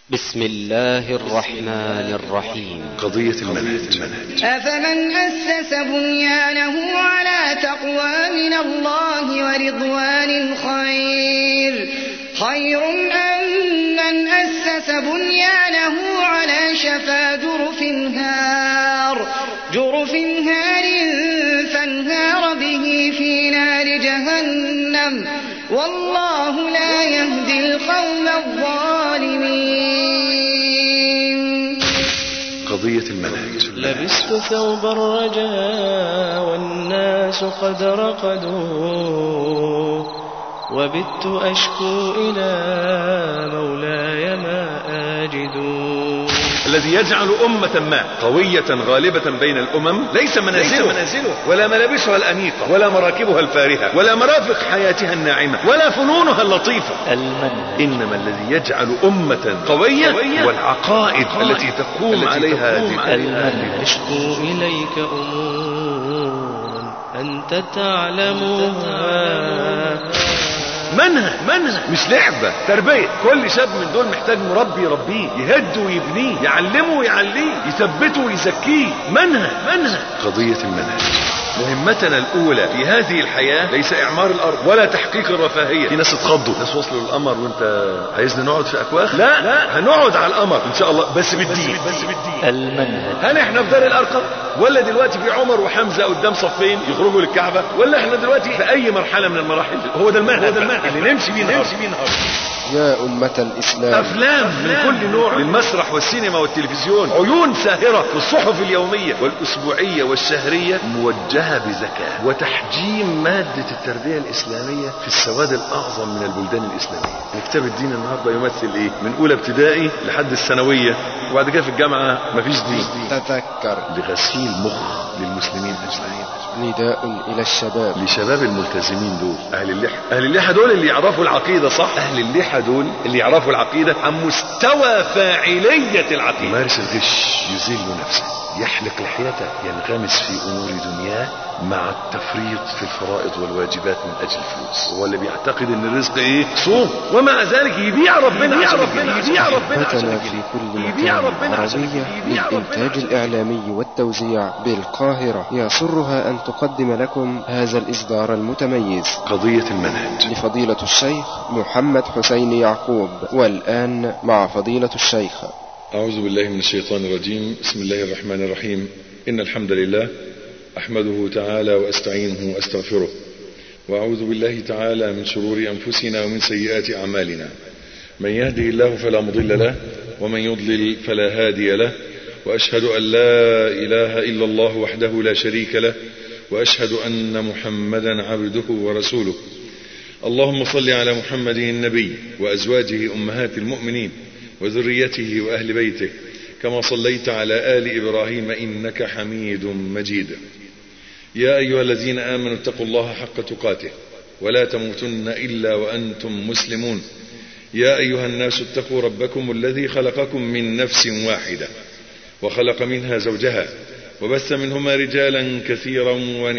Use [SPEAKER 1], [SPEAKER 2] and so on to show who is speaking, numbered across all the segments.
[SPEAKER 1] بسم الله الرحمن الرحيم.
[SPEAKER 2] قضية المنهج.
[SPEAKER 3] أفمن أسس بنيانه على تقوى من الله ورضوان خير أم من أسس بنيانه على شفا جرف هار فانهار به في نار جهنم والله لا يهدي القوم الظالمين.
[SPEAKER 2] قضية المنهج.
[SPEAKER 4] لبست ثوب الرجاء والناس قد رقدوا وبت أشكو إلى مولاي ما أجد.
[SPEAKER 2] الذي يجعل أمة ما قوية غالبة بين الأمم ليس منازله ولا ملابسها الأنيقة ولا مراكبها الفارهة ولا مرافق حياتها الناعمة ولا فنونها اللطيفة، إنما الذي يجعل أمة قوية والعقائد التي تقوم عليها
[SPEAKER 4] المنهج. أشكو إليك أمور أنت تعلمها.
[SPEAKER 2] منهج مش لعبة، تربية. كل شاب من دول محتاج مربي يربيه، يهد ويبنيه، يعلمه ويعليه، يثبته ويزكيه. منهج. قضية المنهج. مهمتنا الأولى في هذه الحياة ليس إعمار الأرض ولا تحقيق الرفاهية. في ناس اتخضوا، ناس وصلوا للقمر وانت عايزنا نقعد في أكواخ؟ لا هنقعد على القمر إن شاء الله، بس بالدين.
[SPEAKER 4] المنهج.
[SPEAKER 2] هل احنا في دار الأرقم ولا دلوقتي في عمر وحمزة قدام صفين يخرجوا للكعبة، ولا احنا دلوقتي في أي مرحلة من المراحل؟ هو ده المنهج اللي نمشي بيه نهار.
[SPEAKER 5] يا أمة الإسلام،
[SPEAKER 2] أفلام من كل نوع، للمسرح والسينما والتلفزيون، عيون ساهرة في الصحف اليومية والأسبوعية والشهرية موجهة بذكاء وتحجيم مادة التربية الإسلامية في السواد الأعظم من البلدان الإسلامية. كتاب الدين النهاردة يمثل إيه؟ من أولى ابتدائي لحد الثانوية، وبعد كده في الجامعة مفيش دين.
[SPEAKER 5] تذكر
[SPEAKER 2] لغسيل مخ للمسلمين أجمعين.
[SPEAKER 5] نداء إلى الشباب،
[SPEAKER 2] لشباب الملتزمين دول، أهل اللحى دول اللي يعرفوا العقيدة صح، أهل اللحى دول اللي يعرفوا العقيدة عن مستوى فاعلية العقيدة. يمارس الغش، يذل نفسه، يحلق لحيته، ينغمس في أمور دنياه مع التفريط في الفرائض والواجبات من أجل الفلوس. هو اللي بيعتقد ان الرزق ايه؟ صوم، ومع ذلك يبيع ربنا.
[SPEAKER 5] أحبتنا في كل مكان. عربية للإنتاج الإعلامي والتوزيع بالقاهرة يسرها أن تقدم لكم هذا الإصدار المتميز.
[SPEAKER 2] قضية المنهج
[SPEAKER 5] لفضيلة الشيخ محمد حسين يعقوب. والآن مع فضيلة الشيخ.
[SPEAKER 2] أعوذ بالله من الشيطان الرجيم. بسم الله الرحمن الرحيم. إن الحمد لله أحمده تعالى وأستعينه وأستغفره، وأعوذ بالله تعالى من شرور أنفسنا ومن سيئات أعمالنا. من يهده الله فلا مضل له ومن يضلل فلا هادي له، وأشهد أن لا إله إلا الله وحده لا شريك له، وأشهد أن محمدا عبده ورسوله. اللهم صل على محمد النبي وأزواجه أمهات المؤمنين وذريته وأهل بيته كما صليت على آل إبراهيم إنك حميد مجيد. يا أيها الذين آمنوا اتقوا الله حق تقاته ولا تموتن إلا وأنتم مسلمون. يا أيها الناس اتقوا ربكم الذي خلقكم من نفس واحدة وخلق منها زوجها وبث منهما رجالا كثيرا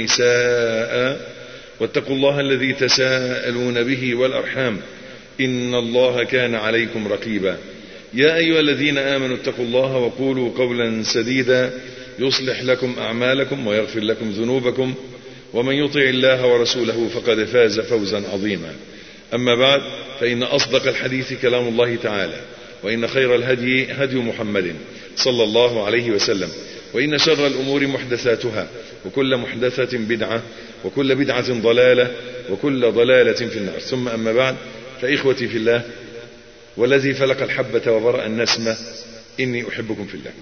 [SPEAKER 2] ونساء، واتقوا الله الذي تساءلون به والأرحام إن الله كان عليكم رقيبا. يا أيها الذين آمنوا اتقوا الله وقولوا قولا سديدا يصلح لكم أعمالكم ويغفر لكم ذنوبكم، ومن يطع الله ورسوله فقد فاز فوزا عظيما. أما بعد، فإن أصدق الحديث كلام الله تعالى، وإن خير الهدي هدي محمد صلى الله عليه وسلم، وإن شر الأمور محدثاتها، وكل محدثة بدعة، وكل بدعة ضلالة، وكل ضلالة في النار. ثم أما بعد، فإخوتي في الله والذي فلق الحبة وبرأ النسمة، إني أحبكم في الله،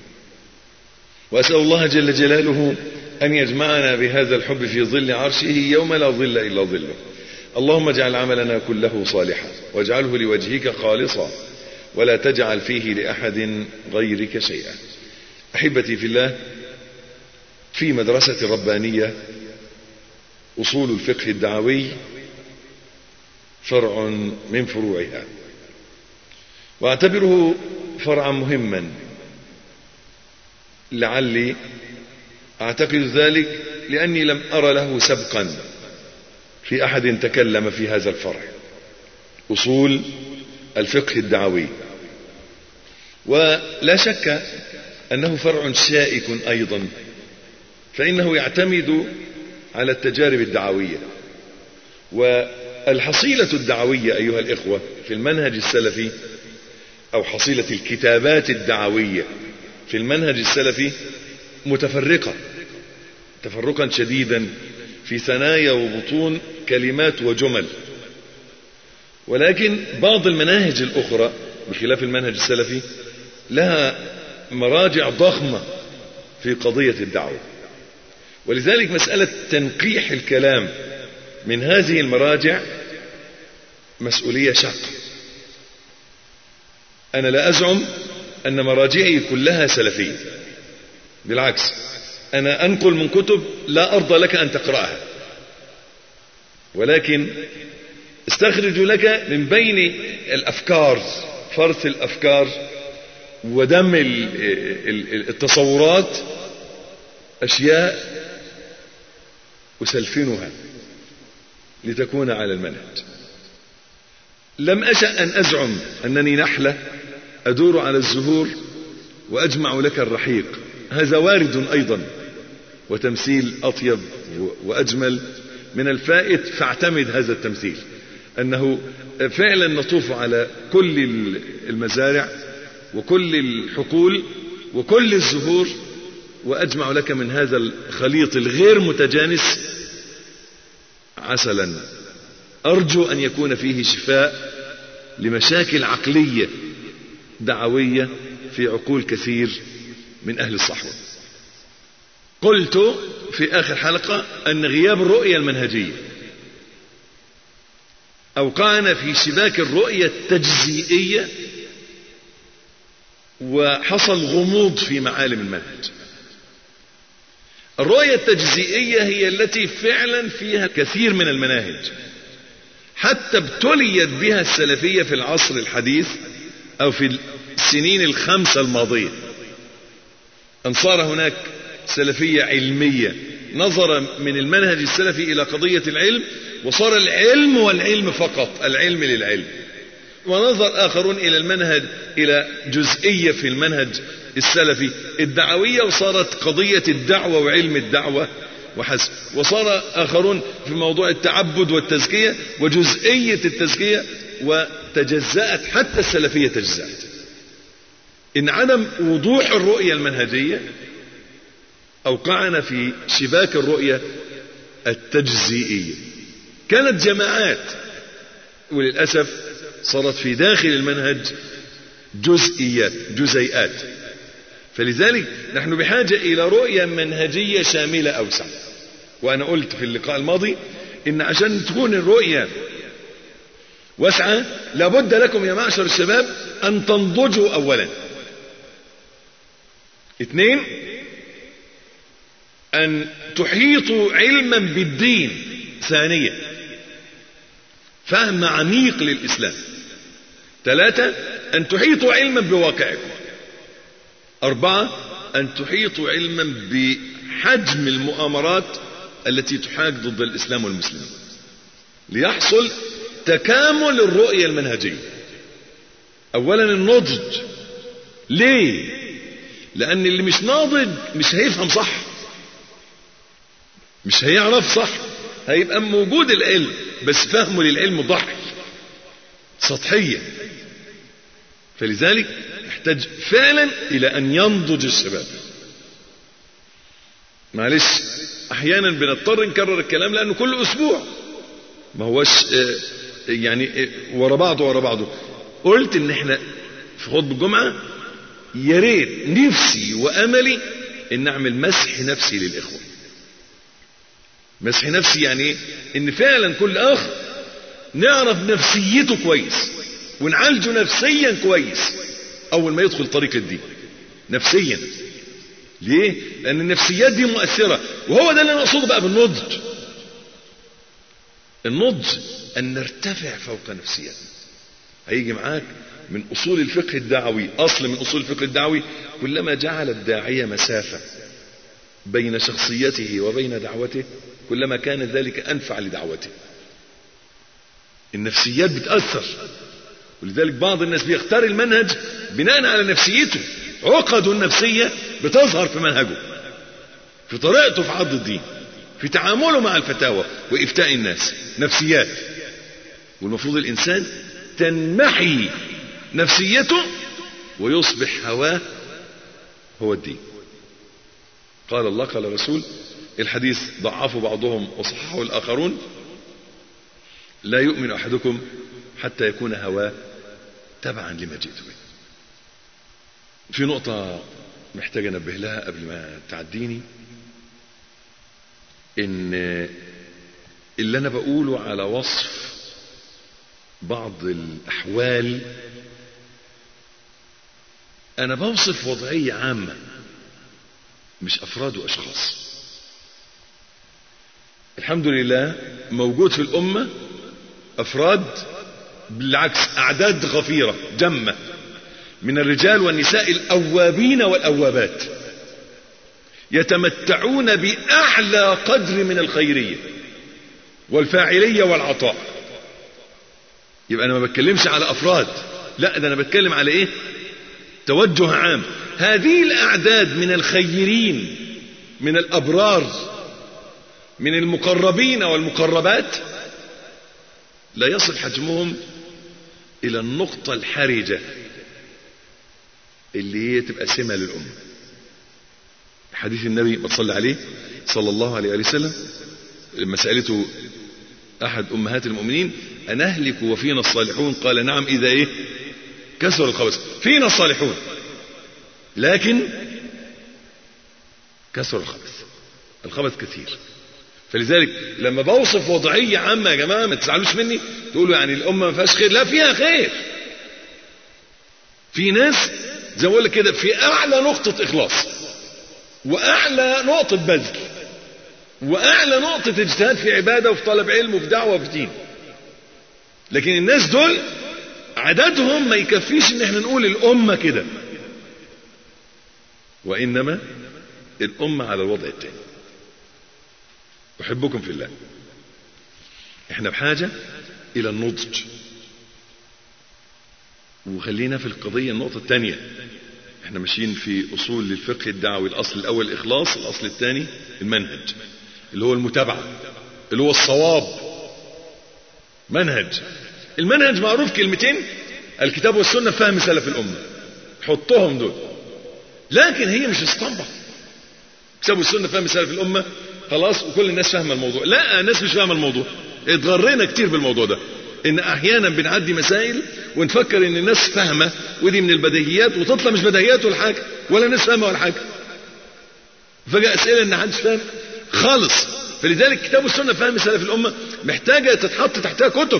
[SPEAKER 2] وأسأل الله جل جلاله أن يجمعنا بهذا الحب في ظل عرشه يوم لا ظل إلا ظله. اللهم اجعل عملنا كله صالحا واجعله لوجهك خالصا ولا تجعل فيه لأحد غيرك شيئا. أحبتي في الله، في مدرسة ربانية أصول الفقه الدعوي فرع من فروعها، واعتبره فرعا مهما، لعلي أعتقد ذلك لأني لم أرى له سبقا في أحد تكلم في هذا الفرع. أصول الفقه الدعوي ولا شك أنه فرع شائك أيضا، فإنه يعتمد على التجارب الدعوية. والحصيلة الدعوية أيها الإخوة في المنهج السلفي، أو حصيلة الكتابات الدعوية في المنهج السلفي، متفرقة تفرقا شديدا في ثنايا وبطون كلمات وجمل. ولكن بعض المناهج الأخرى بخلاف المنهج السلفي لها مراجع ضخمة في قضية الدعوة، ولذلك مسألة تنقيح الكلام من هذه المراجع مسؤولية شاقة. أنا لا أزعم أن مراجعي كلها سلفية، بالعكس أنا أنقل من كتب لا أرضى لك أن تقرأها، ولكن استخرج لك من بين الأفكار، فرث الأفكار ودم التصورات، أشياء أسلفنها لتكون على المنهج. لم أشأ أن أزعم أنني نحلة أدور على الزهور وأجمع لك الرحيق، هذا وارد أيضا، وتمثيل أطيب وأجمل من الفائت، فاعتمد هذا التمثيل أنه فعلا نطوف على كل المزارع وكل الحقول وكل الزهور، وأجمع لك من هذا الخليط الغير متجانس عسلا أرجو أن يكون فيه شفاء لمشاكل عقلية دعوية في عقول كثير من أهل الصحوة. قلت في آخر حلقة أن غياب الرؤية المنهجية أوقعنا في شباك الرؤية التجزئية، وحصل غموض في معالم المنهج. الرؤية التجزئية هي التي فعلا فيها كثير من المناهج، حتى ابتليت بها السلفية في العصر الحديث أو في السنين ال5 الماضية، أن صار هناك سلفية علمية نظر من المنهج السلفي إلى قضية العلم، وصار العلم والعلم فقط، العلم للعلم. ونظر آخرون إلى المنهج إلى جزئية في المنهج السلفي الدعوية، وصارت قضية الدعوة وعلم الدعوة وحسب. وصار آخرون في موضوع التعبد والتزكية وجزئية التزكية، وتجزأت حتى السلفية تجزأت. إن عدم وضوح الرؤية المنهجية أوقعنا في شباك الرؤية التجزئية. كانت جماعات، وللأسف صارت في داخل المنهج جزئيات، جزيئات. فلذلك نحن بحاجة إلى رؤية منهجية شاملة أوسع. وأنا قلت في اللقاء الماضي إن عشان تكون الرؤية واسعة لابد لكم يا معشر الشباب أن تنضجوا أولا. 2، أن تحيطوا علما بالدين. 2، فهم عميق للإسلام. 3، أن تحيطوا علما بواقعكم. 4، أن تحيطوا علما بحجم المؤامرات التي تحاك ضد الإسلام والمسلمين، ليحصل تكامل الرؤية المنهجية. أولا النضج. ليه؟ لأن اللي مش ناضج مش هيفهم صح، مش هيعرف صح، هيبقى موجود العلم بس فهمه للعلم ضحي سطحية. فلذلك يحتاج فعلا إلى أن ينضج الشباب. معلش أحيانا بنضطر نكرر الكلام لأنه كل أسبوع ما هوش يعني ورا بعضه. قلت إن احنا في خطبة الجمعة يا ريت نفسي وأملي إن نعمل مسح نفسي للإخوة. مسح نفسي يعني إن فعلا كل أخ نعرف نفسيته كويس ونعالجه نفسيا كويس أول ما يدخل طريق الدين نفسيا. ليه؟ لأن النفسيات دي مؤثرة، وهو ده اللي أنا أقصده بقى بالنضج. النضج أن نرتفع فوق نفسياتنا. هيجي معاك من أصول الفقه الدعوي، أصل من أصول الفقه الدعوي: كلما جعل الداعية مسافة بين شخصيته وبين دعوته كلما كان ذلك أنفع لدعوته. النفسيات بتأثر. ولذلك بعض الناس بيختار المنهج بناء على نفسيته، عقده النفسية بتظهر في منهجه، في طريقته في عرض الدين، في تعامله مع الفتاوى وإفتاء الناس، نفسيات. والمفروض الإنسان تنمحي نفسيته ويصبح هواه هو الدين. قال الله قال الرسول، الحديث ضعفه بعضهم وصححه الآخرون: لا يؤمن أحدكم حتى يكون هواه تبعا لما جئت به. في نقطة محتاج أنبه لها قبل ما تعديني، إن اللي أنا بقوله على وصف بعض الأحوال أنا بوصف وضعية عامة، مش أفراد وأشخاص. الحمد لله موجود في الأمة أفراد، بالعكس أعداد غفيرة جمة من الرجال والنساء الأوابين والأوابات، يتمتعون بأعلى قدر من الخيرية والفاعلية والعطاء. يبقى أنا ما بتكلمش على أفراد، لا، ده أنا بتكلم على إيه؟ توجه عام. هذه الأعداد من الخيرين، من الأبرار، من المقربين والمقربات، لا يصل حجمهم إلى النقطة الحرجة اللي هي تبقى سمة للأمة. حديث النبي ما تصلي عليه صلى الله عليه وسلم لما سألته أحد أمهات المؤمنين: أنهلك وفينا الصالحون؟ قال: نعم، إذا إيه؟ كثر الخبث. فينا الصالحون لكن كثر الخبث، الخبث كثير. فلذلك لما بوصف وضعية عامة يا جماعة ما تزعلوش مني تقولوا يعني الأمة ما فيهاش خير، لا، فيها خير. في ناس زي ما بقول لك كده في أعلى نقطة إخلاص، وأعلى نقطة بذل، وأعلى نقطة اجتهاد في عبادة وفي طلب علم وفي دعوة وفي دين. لكن الناس دول عددهم ما يكفيش ان احنا نقول الأمة كده، وإنما الأمة على الوضع التاني. أحبكم في الله. احنا بحاجة إلى النضج. وخلينا في القضية النقطة الثانية، احنا ماشيين في أصول للفقه الدعوي. الأصل الأول الإخلاص، الأصل الثاني المنهج اللي هو المتابعة، اللي هو الصواب. منهج، المنهج معروف كلمتين: الكتاب والسنة، فهم سلف الأمة، حطهم دول. لكن هي مش اسطمبة. الكتاب والسنة فهم سلف الأمة خلاص وكل الناس فاهمة الموضوع. لا، الناس مش فاهمة الموضوع. اتغرينا كتير بالموضوع ده، ان احيانا بنعدي مسائل ونفكر ان الناس فاهمة ودي من البديهيات، وتطلع مش بديهيات ولا حاجة، ولا الناس فاهمة ولا حاجة. فجأة اسئلة ان محدش فاهم خالص. فلذلك كتاب السنة فهم سلف الأمة محتاجة تتحط تحتها كتب.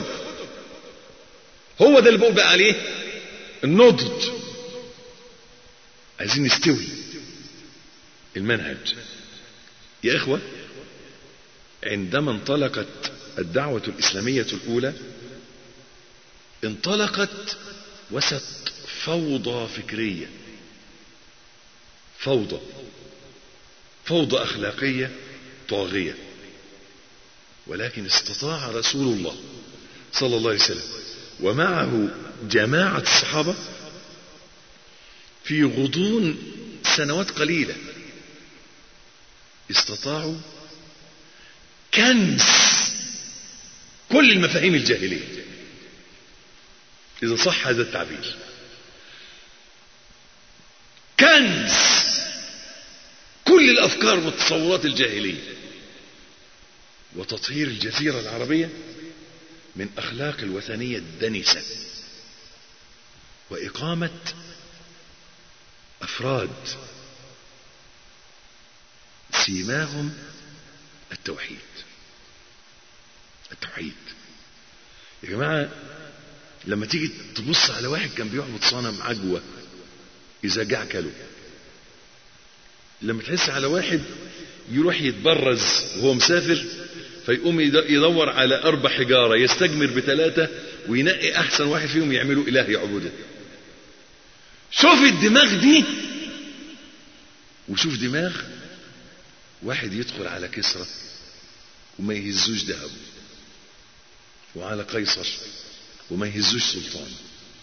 [SPEAKER 2] هو ده اللي بقول بقى عليه النضج. عايزين نستوي المنهج يا إخوة. عندما انطلقت الدعوة الإسلامية الأولى انطلقت وسط فوضى فكرية، فوضى أخلاقية طاغية. ولكن استطاع رسول الله صلى الله عليه وسلم ومعه جماعة الصحابة في غضون سنوات قليلة استطاعوا كنس كل المفاهيم الجاهلية، إذا صح هذا التعبير، كنس كل الأفكار والتصورات الجاهلية، وتطهير الجزيرة العربية من أخلاق الوثنية الدنسة، وإقامة أفراد سيماهم التوحيد. يا جماعة لما تيجي تبص على واحد كان بيعبد صنم عجوة إذا جاع كله، لما تحس على واحد يروح يتبرز وهو مسافر فيقوم يدور على 4 حجارة يستجمر ب3 وينقي أحسن واحد فيهم يعملوا إله يعبده. شوف الدماغ دي، وشوف دماغ واحد يدخل على كسرى وما يهزوش ذهب، وعلى قيصر وما يهزوش سلطان،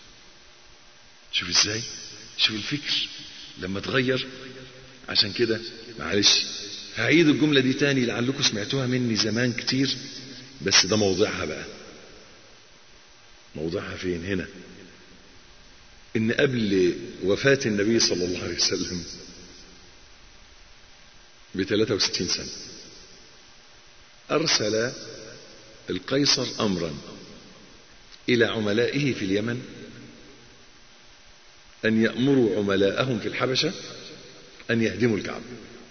[SPEAKER 2] شوف ازاي، شوف الفكر لما تغير. عشان كده معلش هعيد الجملة دي تاني لعلكم سمعتوها مني زمان كتير، بس ده موضعها بقى. موضعها فين؟ هنا. ان قبل وفاة النبي صلى الله عليه وسلم ب63 سنة ارسل القيصر امرا الى عملائه في اليمن ان يأمروا عملاءهم في الحبشة ان يهدموا الكعبة.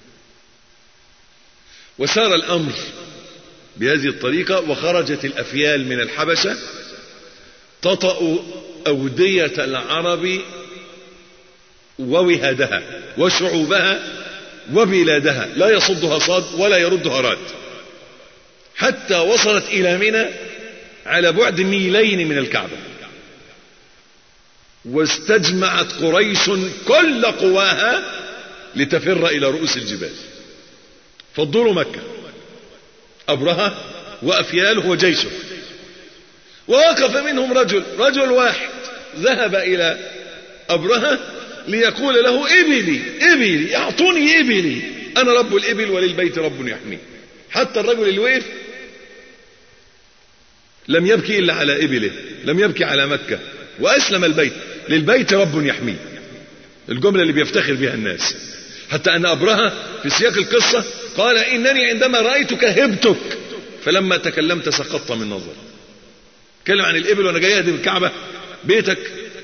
[SPEAKER 2] وسار الامر بهذه الطريقة، وخرجت الافيال من الحبشة تطأ أودية العرب ووهادها وشعوبها وبلادها، لا يصدها صاد ولا يردها راد، حتى وصلت إلى منى على بعد ميلين من الكعبة. واستجمعت قريش كل قواها لتفر إلى رؤوس الجبال، فضلوا مكة أبرهة وأفياله وجيشه. ووقف منهم رجل واحد ذهب إلى أبرهة ليقول له إبلي أعطوني إبلي، أنا رب الإبل وللبيت رب يحمي. حتى الرجل اللي وقف لم يبكي إلا على إبله، لم يبكي على مكة، وأسلم البيت، للبيت رب يحمي، الجملة اللي بيفتخر بها الناس. حتى أن أبرهة في سياق القصة قال إنني عندما رأيتك هبتك، فلما تكلمت سقطت من نظر. تكلم عن الإبل وأنا جاي أهدم الكعبة بيتك.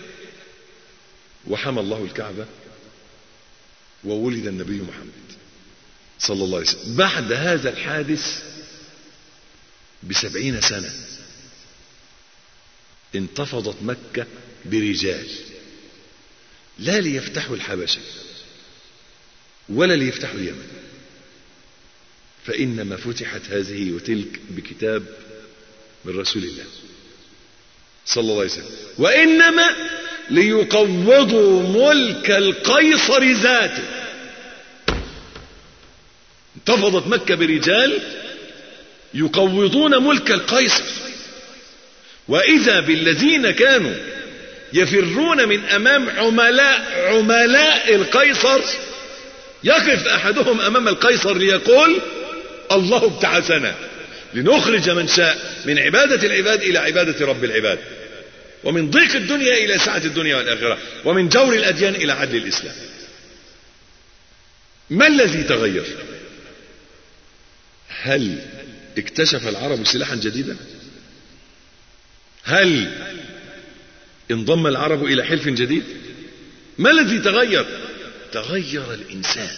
[SPEAKER 2] وحمى الله الكعبة وولد النبي محمد صلى الله عليه وسلم. بعد هذا الحادث ب70 سنة انتفضت مكة برجال، لا ليفتحوا الحبشة ولا ليفتحوا اليمن، فإنما فتحت هذه وتلك بكتاب من رسول الله صلى الله عليه وسلم، وإنما ليقوضوا ملك القيصر ذاته. انتفضت مكة برجال يقوضون ملك القيصر، وإذا بالذين كانوا يفرون من أمام عملاء القيصر، يقف أحدهم أمام القيصر ليقول الله ابتعثنا لنخرج من شاء من عبادة العباد إلى عبادة رب العباد، ومن ضيق الدنيا إلى سعة الدنيا والآخرة، ومن جور الأديان إلى عدل الإسلام. ما الذي تغير؟ هل اكتشف العرب سلاحا جديدا؟ هل انضم العرب إلى حلف جديد؟ ما الذي تغير؟ تغير الإنسان.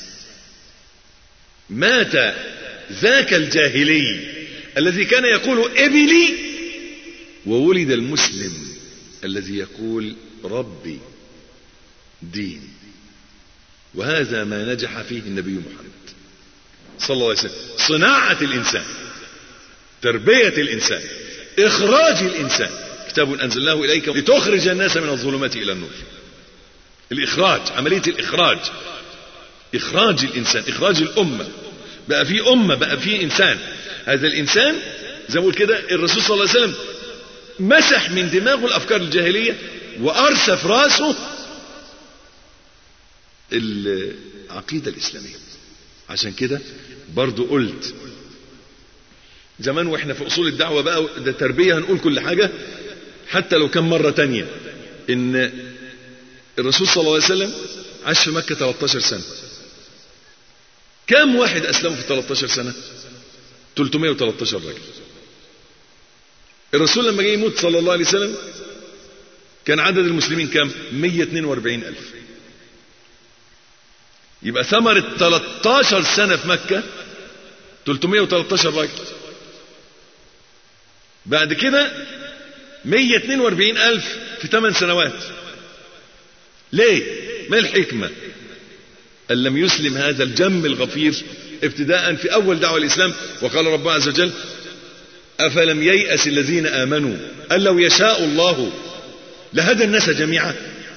[SPEAKER 2] مات ذاك الجاهلي الذي كان يقول إبلي، وولد المسلم الذي يقول ربي دين. وهذا ما نجح فيه النبي محمد صلى الله عليه وسلم. صناعة الإنسان، تربية الإنسان، إخراج الإنسان. كتاب أنزلناه إليك لتخرج الناس من الظلمات إلى النور. الإخراج، عملية الإخراج، إخراج الإنسان، إخراج الأمة. بقى في أمة، بقى في إنسان. هذا الإنسان زي ما بقول كده، الرسول صلى الله عليه وسلم مسح من دماغه الأفكار الجاهلية وأرسى في راسه العقيدة الإسلامية. عشان كده برضو قلت زمان واحنا في أصول الدعوة بقى ده تربية، هنقول كل حاجة حتى لو كان مرة تانية، إن الرسول صلى الله عليه وسلم عاش في مكة 13 سنة. كم واحد أسلموا في 13 سنة؟ 313 رجل. الرسول لما جه يموت صلى الله عليه وسلم كان عدد المسلمين كم؟ 142,000. يبقى ثمرة 13 سنة في مكة 313 رجل. بعد كده 142,000 في 8 سنوات. ليه؟ ما الحكمة؟ أن لم يسلم هذا الجم الغفير ابتداء في أول دعوة الإسلام. وقال رب عز وجل أفلم ييأس الذين آمنوا أن لو يشاء الله لهدى الناس جميعا.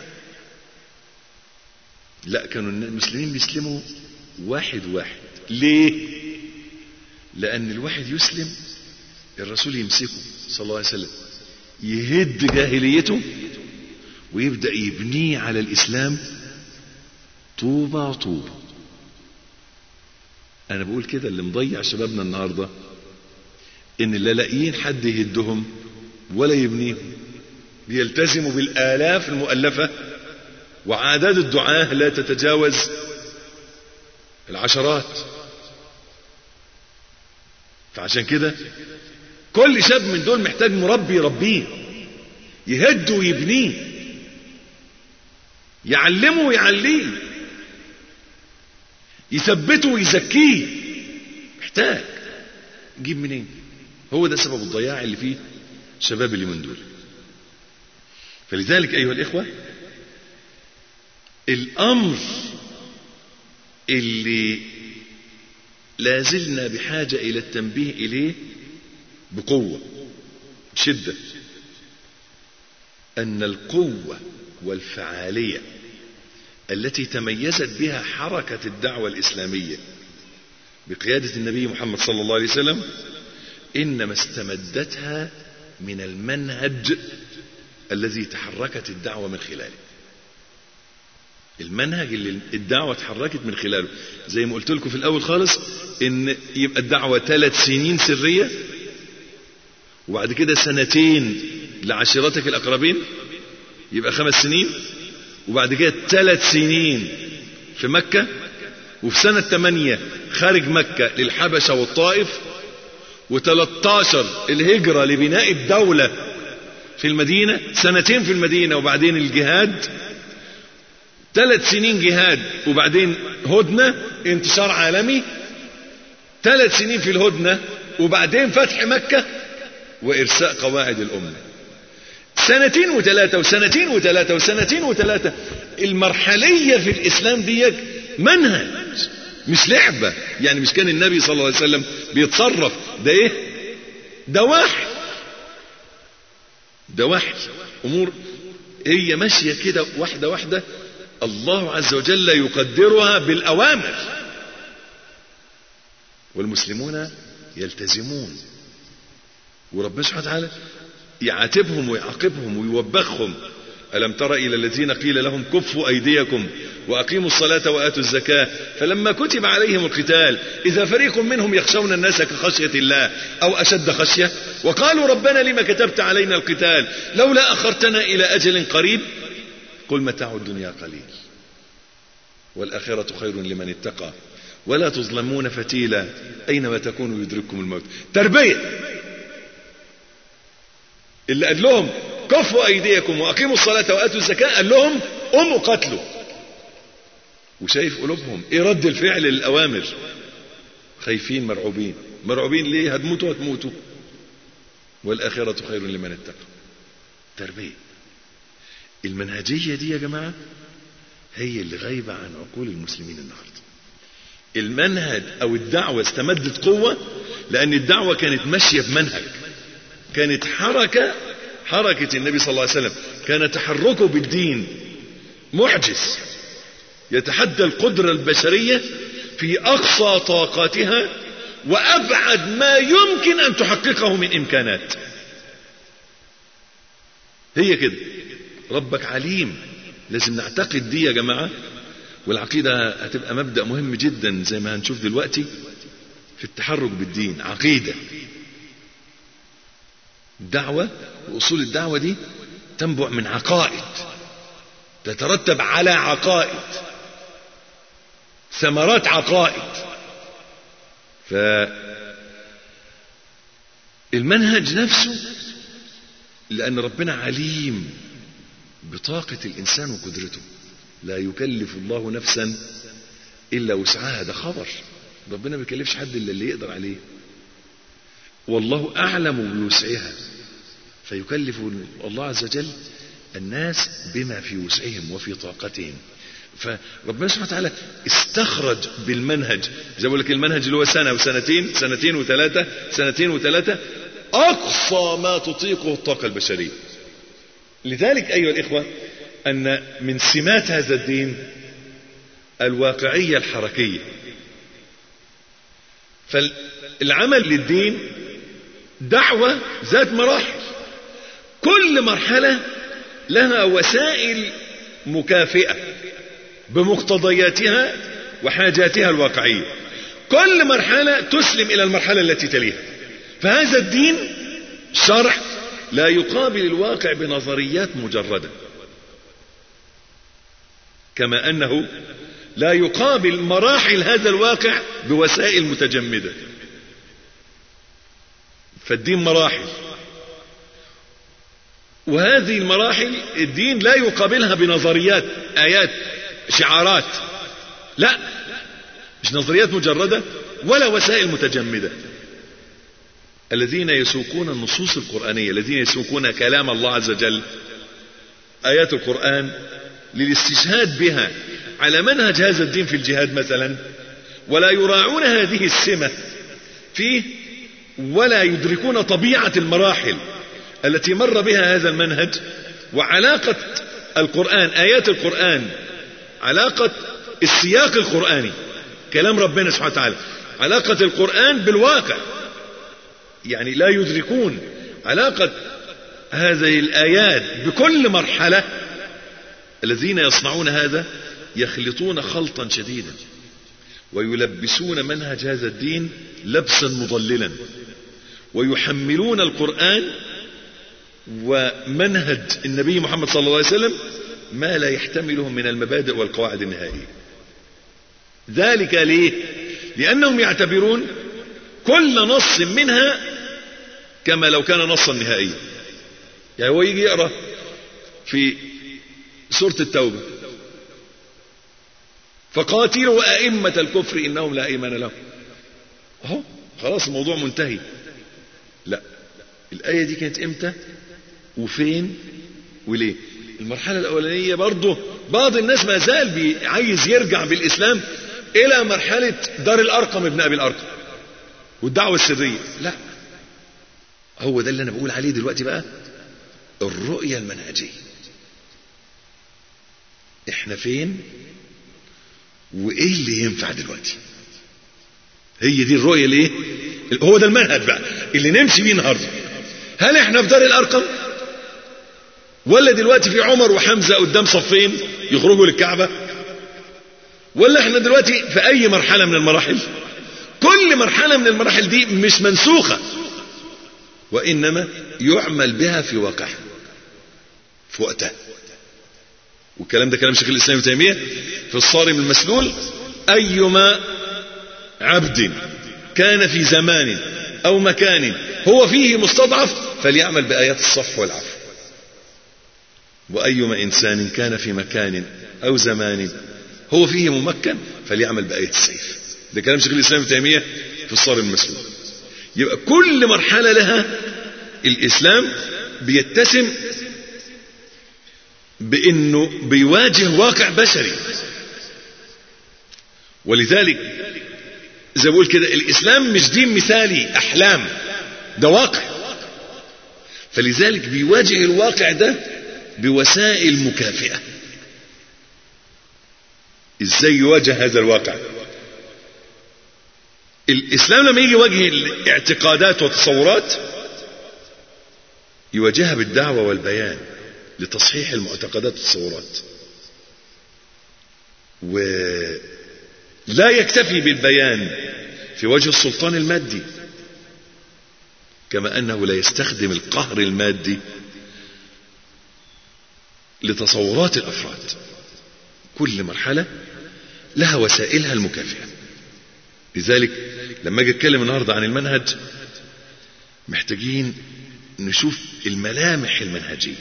[SPEAKER 2] لا، كانوا المسلمين بيسلموا واحد واحد. ليه؟ لأن الواحد يسلم الرسول يمسكه صلى الله عليه وسلم، يهد جاهليته ويبدأ يبنيه على الإسلام طوبة طوبة. أنا بقول كده اللي مضيع شبابنا النهاردة إن لا لاقيين حد يهدهم ولا يبنيهم، بيلتزموا بالآلاف المؤلفة وعدد الدعاة لا تتجاوز العشرات. فعشان كده كل شاب من دول محتاج مربي يربيه، يهده ويبنيه، يعلمه ويعليه، يثبته ويزكيه. محتاج. يجيب منين؟ هو ده سبب الضياع اللي فيه شباب اللي من دول. فلذلك أيها الإخوة، الأمر اللي لازلنا بحاجة إلى التنبيه إليه بقوة شدة، أن القوة والفعالية التي تميزت بها حركة الدعوة الإسلامية بقيادة النبي محمد صلى الله عليه وسلم إنما استمدتها من المنهج الذي تحركت الدعوة من خلاله. المنهج اللي الدعوة تحركت من خلاله، زي ما قلت لكم في الأول خالص، إن يبقى الدعوة 3 سنين سرية، وبعد كده 2 لعشيرتك الأقربين، يبقى 5 سنين، وبعد كده 3 سنين في مكة، وفي سنة 8 خارج مكة للحبشة والطائف، و13 الهجرة لبناء الدولة في المدينة، 2 في المدينة وبعدين الجهاد، 3 سنين جهاد وبعدين هدنة انتشار عالمي، 3 سنين في الهدنة وبعدين فتح مكة وإرساء قواعد الأمة. 2 و3 و2 و3 و2 و3. المرحلية في الإسلام دي منهج مش لعبة. يعني مش كان النبي صلى الله عليه وسلم بيتصرف، ده ايه؟ ده وحي أمور هي ماشية كده واحدة واحدة، الله عز وجل يقدرها بالأوامر، والمسلمون يلتزمون، وربنا سبحانه وتعالى يعاتبهم ويعاقبهم ويوبخهم. ألم تر إلى الذين قيل لهم كفوا أيديكم وأقيموا الصلاة وآتوا الزكاة فلما كتب عليهم القتال إذا فريق منهم يخشون الناس كخشية الله أو أشد خشية وقالوا ربنا لما كتبت علينا القتال لولا أخرتنا إلى أجل قريب قل متاع الدنيا قليل والآخرة خير لمن اتقى ولا تظلمون فتيلا أينما تكونوا يدرككم الموت. تربية. اللي قال لهم كفوا أيديكم وأقيموا الصلاة وآتوا الزكاة قال لهم قوموا قتلوا. وشايف قلوبهم ايه رد الفعل للأوامر؟ خايفين مرعوبين ليه؟ هتموتوا والآخرة خير لمن اتقى. تربية. المنهجية دي يا جماعة هي اللي غايبة عن عقول المسلمين النهاردة. المنهج او الدعوة استمدت قوة لان الدعوة كانت ماشية بمنهج، كانت حركة النبي صلى الله عليه وسلم كان تحركه بالدين محجز يتحدى القدرة البشرية في اقصى طاقاتها وابعد ما يمكن ان تحققه من امكانات. هي كده. ربك عليم. لازم نعتقد دي يا جماعة، والعقيدة هتبقى مبدأ مهم جدا زي ما هنشوف دلوقتي في التحرك بالدين. عقيدة الدعوة وأصول الدعوة دي تنبع من عقائد تترتب على عقائد، ثمرات عقائد. فالمنهج نفسه لأن ربنا عليم بطاقة الإنسان وقدرته، لا يكلف الله نفسا إلا وسعها. ده خبر، ربنا ما بيكلفش حد إلا اللي يقدر عليه، والله أعلم بوسعها، فيكلف الله عز وجل الناس بما في وسعهم وفي طاقتهم. فربنا سبحانه وتعالى استخرج بالمنهج، زي ما بقول لك المنهج اللي هو سنة وسنتين، 2 و3، 2 و3، أقصى ما تطيقه الطاقة البشرية. لذلك أيها الإخوة أن من سمات هذا الدين الواقعية الحركية. فالعمل للدين دعوة ذات مراحل، كل مرحلة لها وسائل مكافئة بمقتضياتها وحاجاتها الواقعية. كل مرحلة تسلم إلى المرحلة التي تليها. فهذا الدين شرع لا يقابل الواقع بنظريات مجردة، كما أنه لا يقابل مراحل هذا الواقع بوسائل متجمدة. فالدين مراحل، وهذه المراحل الدين لا يقابلها بنظريات، آيات، شعارات، لا، مش نظريات مجردة ولا وسائل متجمدة. الذين يسوقون النصوص القرآنية، الذين يسوقون كلام الله عز وجل، آيات القرآن، للاستشهاد بها على منهج هذا الدين في الجهاد مثلا، ولا يراعون هذه السمة فيه، ولا يدركون طبيعة المراحل التي مر بها هذا المنهج، وعلاقة القرآن، آيات القرآن، علاقة السياق القرآني، كلام ربنا سبحانه وتعالى، علاقة القرآن بالواقع. يعني لا يدركون علاقة هذه الآيات بكل مرحلة. الذين يصنعون هذا يخلطون خلطا شديدا، ويلبسون منهج هذا الدين لبسا مضللا، ويحملون القرآن ومنهج النبي محمد صلى الله عليه وسلم ما لا يحتمله من المبادئ والقواعد النهائية. ذلك ليه؟ لأنهم يعتبرون كل نص منها كما لو كان نصا نهائيا. يعني هو يجي يقرأ في سورة التوبة فقاتلوا أئمة الكفر إنهم لا إيمان لهم، اهو خلاص الموضوع منتهي. لا، الآية دي كانت امتى وفين وليه؟ المرحلة الأولانية برضه بعض الناس ما زال عايز يرجع بالإسلام إلى مرحلة دار الأرقم ابن أبي الأرقم والدعوة السرية. لا، هو ده اللي أنا بقول عليه دلوقتي بقى، الرؤية المنهجية. احنا فين وايه اللي ينفع دلوقتي؟ هي دي الرؤية. ليه؟ هو ده المنهج بقى اللي نمشي بيه النهارده. هل احنا في دار الأرقم، ولا دلوقتي في عمر وحمزة قدام صفين يخرجوا للكعبة، ولا احنا دلوقتي في اي مرحلة من المراحل؟ كل مرحلة من المراحل دي مش منسوخة، وانما يعمل بها في واقعها في وقتها. والكلام ده كلام شيخ الإسلام ابن تيمية في الصارم المسلول: أيما عبد كان في زمان أو مكان هو فيه مستضعف فليعمل بآيات الصف والعفو، وأيما إنسان كان في مكان أو زمان هو فيه ممكن فليعمل بآيات السيف. ده كلام شيخ الإسلام ابن تيمية في الصارم المسلول. يبقى كل مرحلة لها الإسلام بيتسم بأنه بيواجه واقع بشري. ولذلك زي بقول كده، الإسلام مش دين مثالي أحلام، ده واقع. فلذلك بيواجه الواقع ده بوسائل مكافئة. ازاي يواجه هذا الواقع؟ الإسلام لما يجي يواجه الاعتقادات والتصورات يواجهها بالدعوة والبيان لتصحيح المعتقدات والتصورات، ولا يكتفي بالبيان في وجه السلطان المادي، كما أنه لا يستخدم القهر المادي لتصورات الأفراد. كل مرحلة لها وسائلها المكافئة. لذلك لما اجي اتكلم النهاردة عن المنهج محتاجين نشوف الملامح المنهجية.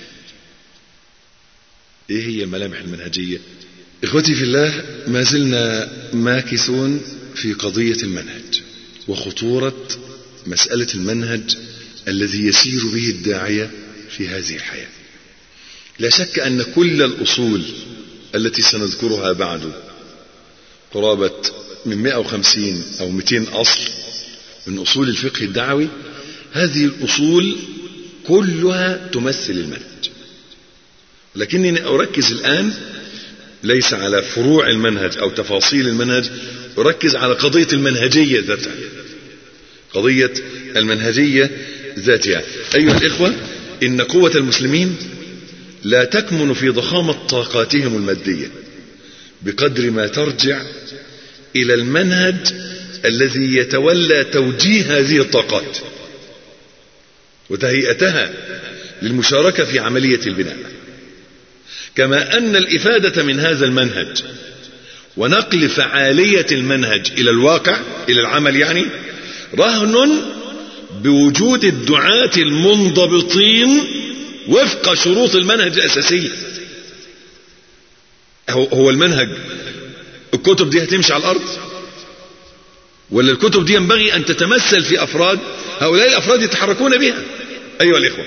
[SPEAKER 2] ايه هي الملامح المنهجية؟ اخوتي في الله، ما زلنا ماكثون في قضية المنهج وخطورة مسألة المنهج الذي يسير به الداعية في هذه الحياة. لا شك أن كل الأصول التي سنذكرها بعد قرابة من 150 أو 200 أصل من أصول الفقه الدعوي، هذه الأصول كلها تمثل المنهج. لكنني أركز الآن ليس على فروع المنهج أو تفاصيل المنهج، أركز على قضية المنهجية ذاتها. قضية المنهجية ذاتها. أيها الإخوة، إن قوة المسلمين لا تكمن في ضخامة طاقاتهم المادية بقدر ما ترجع إلى المنهج الذي يتولى توجيه هذه الطاقات وتهيئتها للمشاركة في عملية البناء. كما أن الإفادة من هذا المنهج ونقل فعالية المنهج إلى الواقع، إلى العمل يعني، رهن بوجود الدعاة المنضبطين وفق شروط المنهج الأساسية. هو المنهج، الكتب دي هتمشي على الأرض، ولا الكتب دي ينبغي أن تتمثل في أفراد، هؤلاء الأفراد يتحركون بها. أيها الإخوة،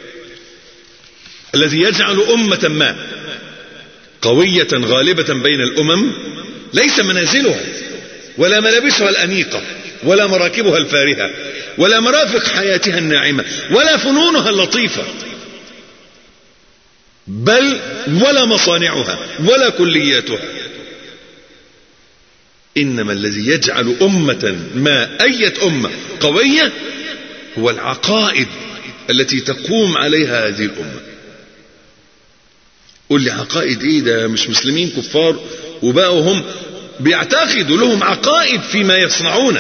[SPEAKER 2] الذي يجعل أمة ما قوية غالبة بين الأمم ليس منازلها ولا ملابسها الأنيقة ولا مراكبها الفارهة ولا مرافق حياتها الناعمة ولا فنونها اللطيفة، بل ولا مصانعها ولا كلياتها. إنما الذي يجعل أمة ما، أية أمة قوية، هو العقائد التي تقوم عليها هذه الأمة. قل لي عقائد ايه؟ ده مش مسلمين كفار وبقوا هم بيعتقدوا لهم عقائد فيما يصنعونه.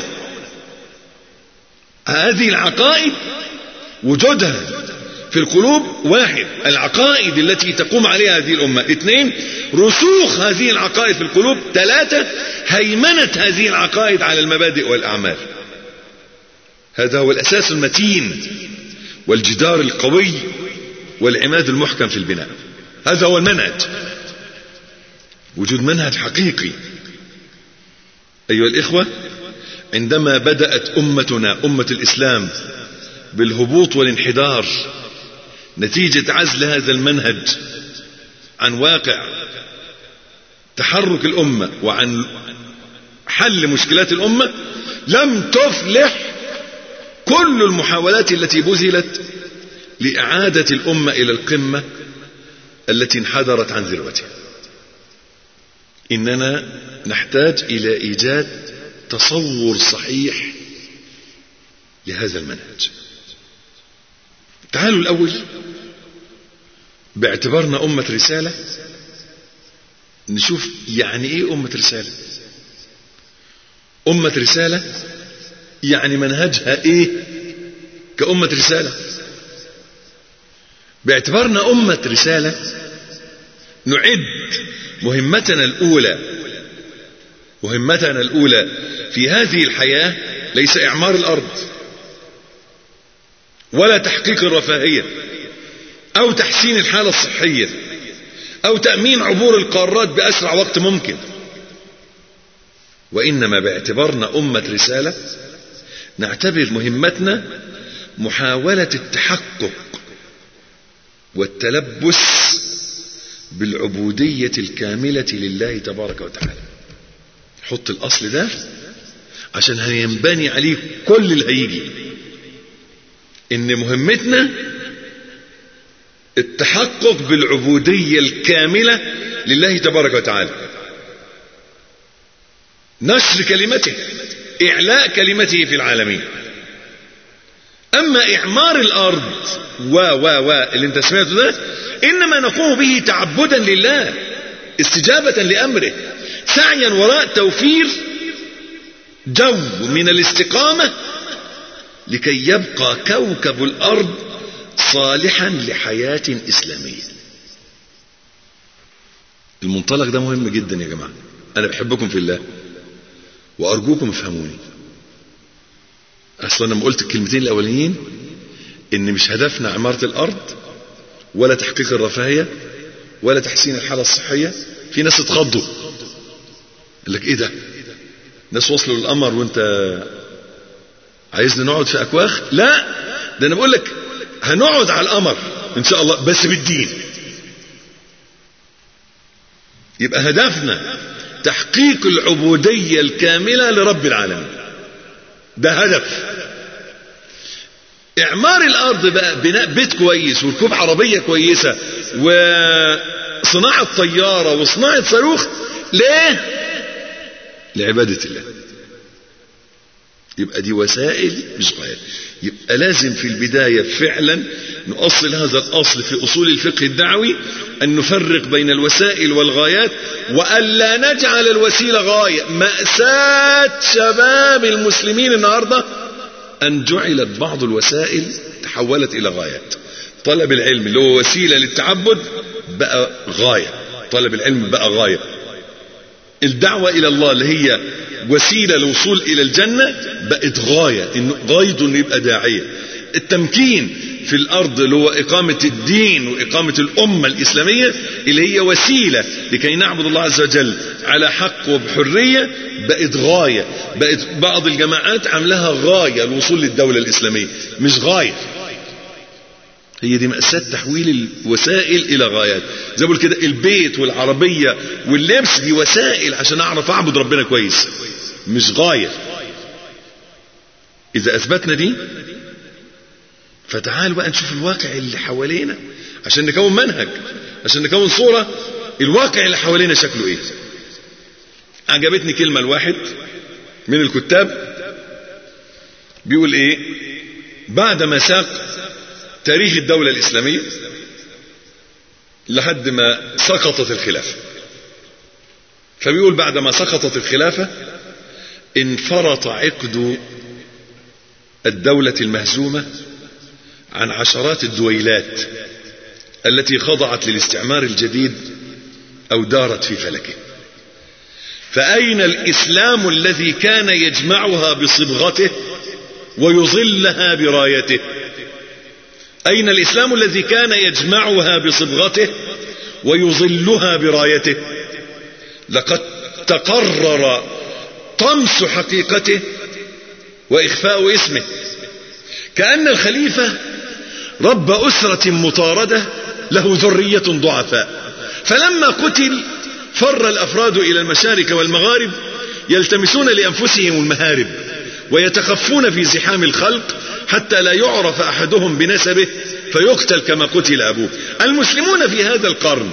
[SPEAKER 2] هذه العقائد وجودها في القلوب واحد، العقائد التي تقوم عليها هذه الأمة. 2، رسوخ هذه العقائد في القلوب. 3، هيمنة هذه العقائد على المبادئ والأعمال. هذا هو الأساس المتين والجدار القوي والعماد المحكم في البناء. هذا هو المنهج، وجود منهج حقيقي. أيها الإخوة، عندما بدأت أمتنا، أمة الإسلام، بالهبوط والانحدار نتيجة عزل هذا المنهج عن واقع تحرك الأمة وعن حل مشكلات الأمة، لم تفلح كل المحاولات التي بذلت لإعادة الأمة إلى القمة التي انحدرت عن ذروتها. إننا نحتاج إلى إيجاد تصور صحيح لهذا المنهج. تعالوا الأول باعتبارنا أمة رسالة نشوف يعني إيه أمة رسالة. أمة رسالة يعني منهجها إيه كأمة رسالة. باعتبارنا أمة رسالة نعد مهمتنا الأولى في هذه الحياة ليس إعمار الأرض ولا تحقيق الرفاهية أو تحسين الحالة الصحية أو تأمين عبور القارات بأسرع وقت ممكن، وإنما باعتبارنا أمة رسالة نعتبر مهمتنا محاولة التحقق والتلبس بالعبودية الكاملة لله تبارك وتعالى. حط الأصل ده عشان هينبني عليه كل اللي هيجي. إن مهمتنا التحقق بالعبودية الكاملة لله تبارك وتعالى، نشر كلمته، إعلاء كلمته في العالمين. أما إعمار الأرض اللي انت سمعته ده إنما نقوم به تعبدا لله، استجابة لأمره، سعيا وراء توفير جو من الاستقامة لكي يبقى كوكب الأرض صالحا لحياة إسلامية. المنطلق ده مهم جدا يا جماعة. أنا بحبكم في الله وأرجوكم افهموني. أصلا لما قلت الكلمتين الأولين إن مش هدفنا عمارة الأرض ولا تحقيق الرفاهية ولا تحسين الحالة الصحية، في ناس اتخضوا قال لك إيه ده؟ ناس وصلوا للقمر وانت عايزنا نقعد في أكواخ؟ لا، ده أنا بقول لك هنقعد على القمر إن شاء الله بس بالدين. يبقى هدفنا تحقيق العبودية الكاملة لرب العالمين، ده هدف. إعمار الأرض بقى بناء بيت كويس وركوب عربية كويسة وصناعة طيارة وصناعة صاروخ، ليه؟ لعبادة الله. يبقى دي وسائل مش غايات. يبقى لازم في البداية فعلا نؤصل هذا الأصل في أصول الفقه الدعوي، أن نفرق بين الوسائل والغايات، وألا نجعل الوسيلة غاية. مأساة شباب المسلمين النهاردة أن جعلت بعض الوسائل تحولت إلى غايات. طلب العلم اللي هو وسيلة للتعبد بقى غاية، طلب العلم بقى غاية. الدعوة إلى الله اللي هي وسيلة للوصول إلى الجنة بقت غاية، إنه غايته إنه يبقى داعية. التمكين في الأرض اللي هو إقامة الدين وإقامة الأمة الإسلامية اللي هي وسيلة لكي نعبد الله عز وجل على حق وبحرية بقت غاية. بقت بعض الجماعات عملها غاية الوصول للدولة الإسلامية، مش غاية. هي دي مأساة تحويل الوسائل إلى غايات. زي بقول كده البيت والعربية واللبس دي وسائل عشان أعرف أعبد ربنا كويس، مش غاية. إذا أثبتنا دي فتعالوا بقى نشوف الواقع اللي حوالينا عشان نكون منهج، عشان نكون صورة الواقع اللي حوالينا شكله إيه. عجبتني كلمة الواحد من الكتاب بيقول إيه بعد ما ساق تاريخ الدولة الإسلامية لحد ما سقطت الخلافة. فبيقول بعد ما سقطت الخلافة انفرط عقد الدولة المهزومة عن عشرات الدويلات التي خضعت للاستعمار الجديد أو دارت في فلكه. فأين الإسلام الذي كان يجمعها بصبغته ويظلها برايته؟ أين الإسلام الذي كان يجمعها بصبغته ويظلها برايته؟ لقد تقرر طمس حقيقته وإخفاء اسمه. كأن الخليفة رب أسرة مطاردة له ذرية ضعفاء، فلما قتل فر الأفراد إلى المشارق والمغارب يلتمسون لأنفسهم المهارب ويتخفون في زحام الخلق حتى لا يعرف أحدهم بنسبه فيقتل كما قتل أبوه. المسلمون في هذا القرن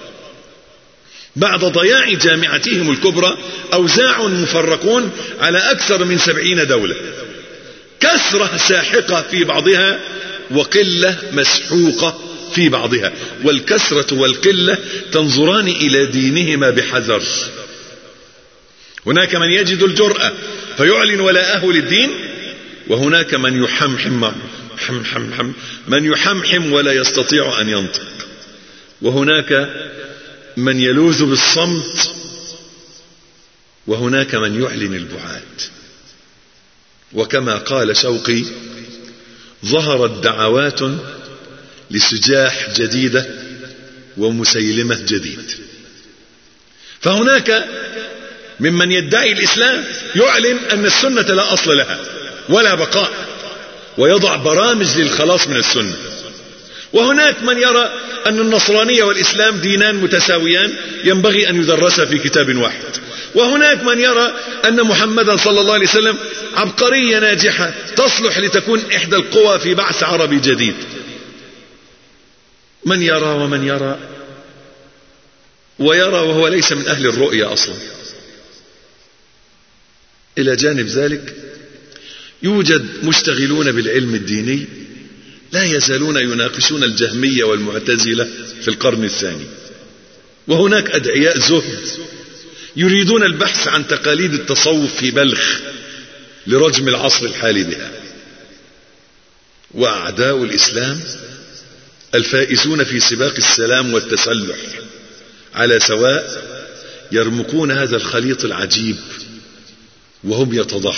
[SPEAKER 2] بعد ضياع جامعتهم الكبرى أوزاع مفرقون على أكثر من 70 دولة، كثرة ساحقة في بعضها وقلة مسحوقة في بعضها، والكثرة والقلة تنظران إلى دينهما بحذر. هناك من يجد الجرأة فيعلن ولاءه للدين، وهناك من يحمحم ولا يستطيع أن ينطق، وهناك من يلوذ بالصمت، وهناك من يعلن البعاد. وكما قال شوقي ظهرت دعوات لسجاح جديدة ومسيلمة جديد. فهناك ممن يدعي الإسلام يعلن أن السنة لا أصل لها ولا بقاء، ويضع برامج للخلاص من السنة. وهناك من يرى أن النصرانية والإسلام دينان متساويان ينبغي أن يدرسا في كتاب واحد. وهناك من يرى أن محمدا صلى الله عليه وسلم عبقرية ناجحة تصلح لتكون إحدى القوى في بعث عربي جديد. من يرى ومن يرى، ويرى وهو ليس من أهل الرؤية أصلا. إلى جانب ذلك يوجد مشتغلون بالعلم الديني لا يزالون يناقشون الجهمية والمعتزلة في القرن الثاني. وهناك أدعياء زهد يريدون البحث عن تقاليد التصوف في بلخ لرجم العصر الحالي بها. وأعداء الإسلام الفائزون في سباق السلام والتسلح على سواء يرمقون هذا الخليط العجيب وهم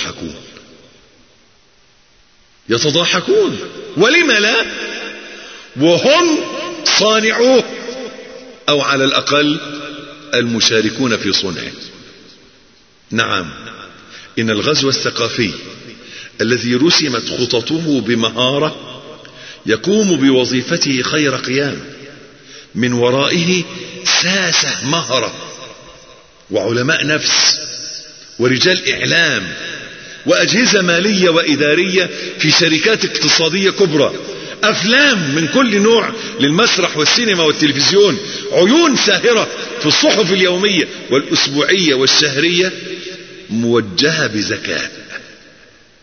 [SPEAKER 2] يتضاحكون. ولم لا؟ وهم صانعوه، أو على الأقل المشاركون في صنعه. نعم، إن الغزو الثقافي الذي رسمت خططه بمهارة يقوم بوظيفته خير قيام، من ورائه ساسة مهرة وعلماء نفس ورجال إعلام وأجهزة مالية وإدارية في شركات اقتصادية كبرى، أفلام من كل نوع للمسرح والسينما والتلفزيون، عيون ساهرة في الصحف اليومية والأسبوعية والشهرية موجهة بذكاء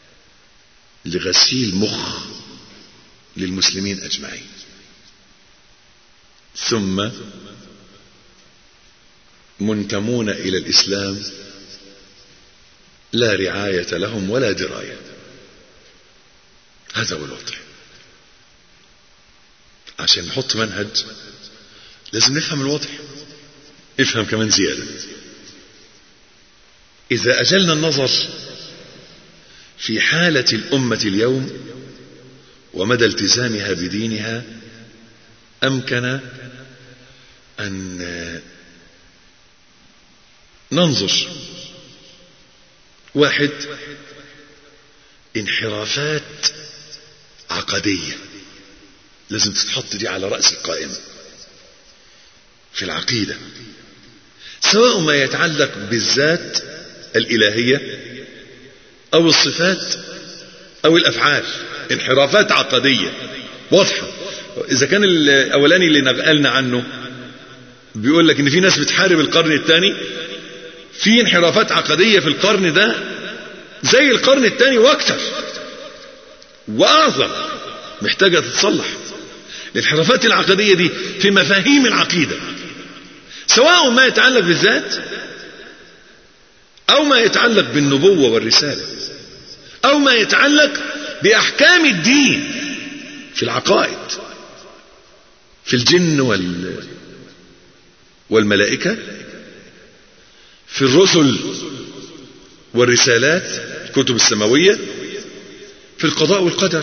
[SPEAKER 2] لغسيل مخ للمسلمين أجمعين. ثم منتمون إلى الإسلام لا رعاية لهم ولا دراية. هذا هو الوضع. عشان نحط منهج لازم نفهم الوضع، افهم كمان زيادة. إذا أجلنا النظر في حالة الأمة اليوم ومدى التزامها بدينها، أمكن أن ننظر. واحد، انحرافات عقدية لازم تتحط دي على رأس القائمة في العقيدة، سواء ما يتعلق بالذات الإلهية أو الصفات أو الأفعال. انحرافات عقدية واضحة. إذا كان الأولاني اللي نقلنا عنه بيقول لك إن في ناس بتحارب القرن الثاني، في انحرافات عقدية في القرن ده زي القرن الثاني واكثر وأعظم، محتاجة تتصلح. الانحرافات العقدية دي في مفاهيم العقيدة، سواء ما يتعلق بالذات أو ما يتعلق بالنبوة والرسالة أو ما يتعلق بأحكام الدين في العقائد، في الجن والملائكة، في الرسل والرسالات، الكتب السماوية، في القضاء والقدر.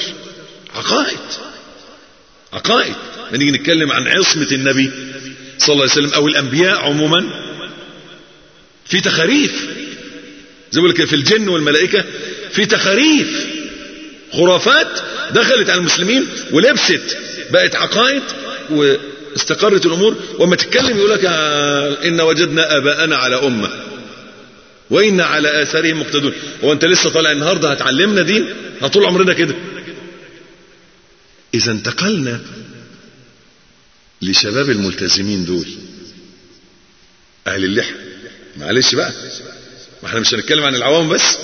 [SPEAKER 2] عقائد. ما نيجي نتكلم عن عصمة النبي صلى الله عليه وسلم أو الأنبياء عموما، في تخاريف زي ما بقول في الجن والملائكة، في تخاريف، خرافات دخلت على المسلمين ولبست بقت عقائد واستقرت الأمور. وما تتكلم يقول لك إن وجدنا آباءنا على أمة وإن على آثارهم مقتدون. هو أنت لسه طالع النهاردة هتعلمنا دين؟ هطول عمرنا كده. إذا انتقلنا لشباب الملتزمين دول أهل اللحى، معلش بقى، ما احنا مش هنتكلم عن العوام بس.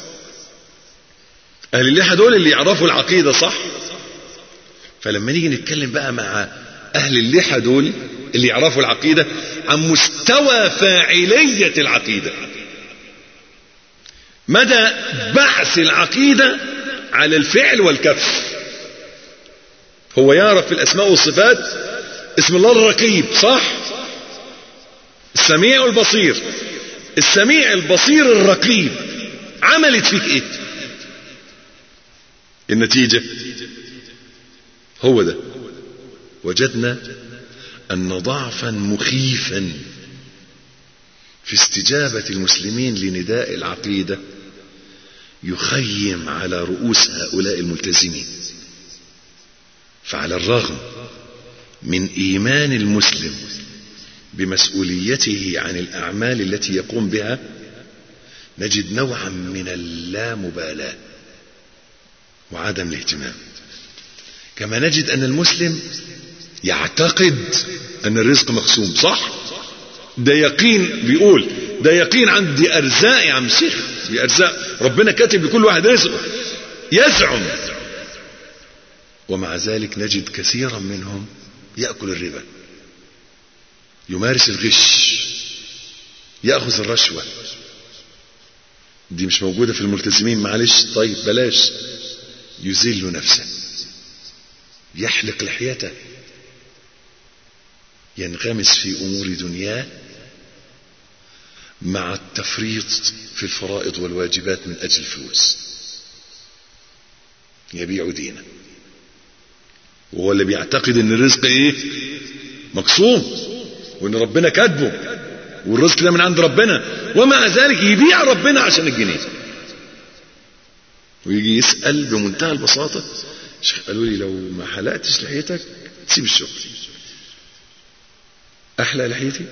[SPEAKER 2] أهل اللحى دول اللي يعرفوا العقيدة صح. فلما نيجي نتكلم بقى مع أهل اللحى دول اللي يعرفوا العقيدة عن مستوى فاعلية العقيدة، مدى بعث العقيدة على الفعل والكف. هو يعرف في الأسماء والصفات اسم الله الرقيب صح، السميع والبصير. السميع البصير الرقيب عملت فيك ايه؟ النتيجة هو ده. وجدنا أن ضعفا مخيفا في استجابة المسلمين لنداء العقيدة يخيم على رؤوس هؤلاء الملتزمين. فعلى الرغم من إيمان المسلم بمسؤوليته عن الأعمال التي يقوم بها، نجد نوعا من اللامبالاة وعدم الاهتمام. كما نجد أن المسلم يعتقد أن الرزق مقسوم صح، ده يقين، بيقول ده يقين عندي، أرزاق يا عم شيخ، دي أرزاق ربنا كاتب لكل واحد رزقه، يزعم. ومع ذلك نجد كثيرا منهم يأكل الربا، يمارس الغش، يأخذ الرشوة. دي مش موجودة في الملتزمين، معلش طيب بلاش. يذل نفسه، يحلق لحيته، ينغمس في أمور دنياه مع التفريط في الفرائض والواجبات من أجل الفلوس. يبيع دينه، وهو اللي بيعتقد ان الرزق ايه؟ مقسوم، وان ربنا كاتبه، والرزق ده من عند ربنا، ومع ذلك يبيع ربنا عشان الجنيه. ويجي يسأل بمنتهى البساطة، قالوا لي لو ما حلقتش لحيتك تسيب الشغل. احلق لحيتي؟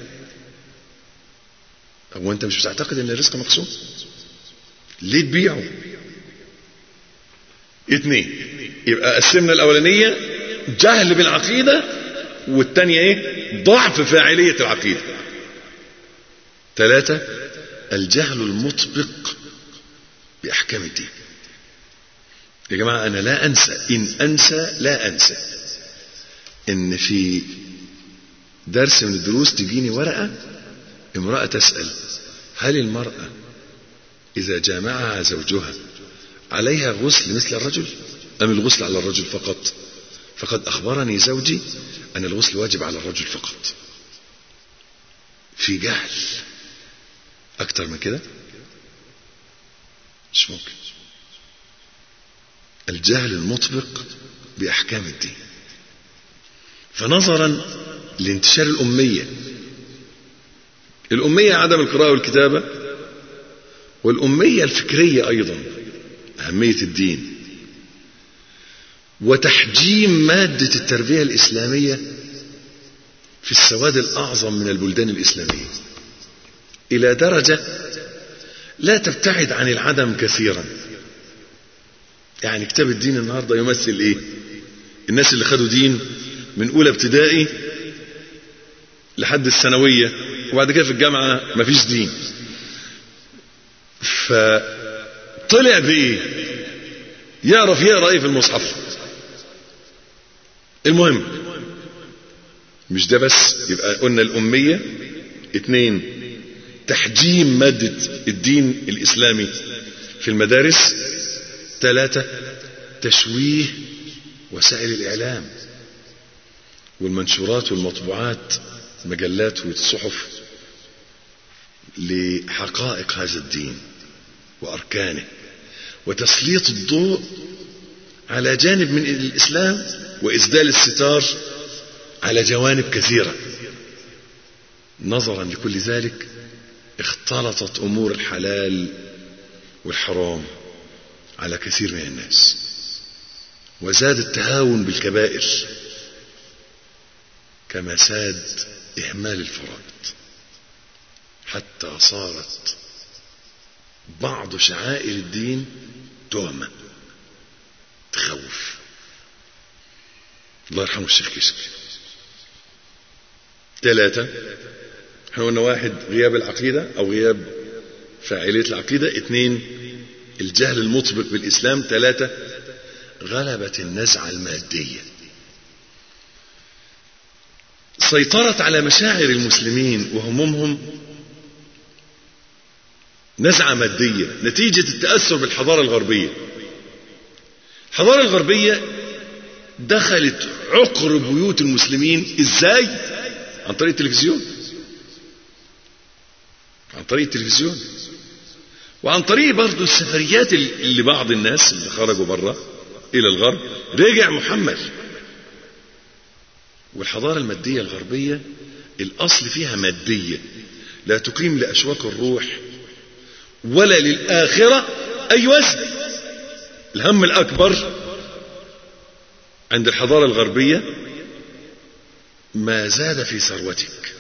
[SPEAKER 2] هو انت مش بتعتقد ان الرزق مقسوم؟ ليه تبيعه؟ 2. يبقى قسمنا الاولانية جهل بالعقيدة، والتانية ايه؟ ضعف فاعلية العقيدة. 3 الجهل المطبق بأحكام الدين. يا جماعة أنا لا أنسى، إن أنسى لا أنسى، إن في درس من الدروس تجيني ورقة امرأة تسأل: هل المرأة إذا جامعها زوجها عليها غسل مثل الرجل أم الغسل على الرجل فقط؟ فقد أخبرني زوجي أن الغسل واجب على الرجل فقط. في جهل أكتر من كده مش ممكن. الجهل المطبق بأحكام الدين. فنظرا لانتشار الأمية عدم القراءة والكتابة، والأمية الفكرية أيضا، أهمية الدين، وتحجيم مادة التربية الإسلامية في السواد الأعظم من البلدان الإسلامية إلى درجة لا تبتعد عن العدم كثيرا. يعني كتاب الدين النهاردة يمثل إيه؟ الناس اللي خدوا دين من أولى ابتدائي لحد الثانوية، وبعد كده في الجامعة مفيش دين، فطلع بإيه؟ يعرف يقرأ إيه في المصحف؟ المهم مش ده بس. يبقى قلنا الأمية، 2 تحجيم مادة الدين الإسلامي في المدارس، 3 تشويه وسائل الإعلام والمنشورات والمطبوعات، المجلات والصحف، لحقائق هذا الدين وأركانه، وتسليط الضوء على جانب من الإسلام وإسدال الستار على جوانب كثيرة. نظرا لكل ذلك اختلطت أمور الحلال والحرام على كثير من الناس، وزاد التهاون بالكبائر كما ساد إهمال الفرائض، حتى صارت بعض شعائر الدين تهمة تخوف. الله يرحمه الشيخ كشك. 3 احنا قلنا: 1 غياب العقيدة أو غياب فاعلية العقيدة، 2 الجهل المطبق بالإسلام، 3 غلبة النزعة المادية. سيطرت على مشاعر المسلمين وهمومهم نزعة مادية نتيجة التأثر بالحضارة الغربية. الحضارة الغربية دخلت عقر بيوت المسلمين. ازاي؟ عن طريق التلفزيون، عن طريق التلفزيون، وعن طريق برضو السفريات اللي بعض الناس اللي خرجوا برا الى الغرب رجع محمل. والحضارة المادية الغربية الاصل فيها مادية، لا تقيم لاشواق الروح ولا للآخرة اي وزن. الهم الاكبر عند الحضارة الغربية ما زاد في ثروتك.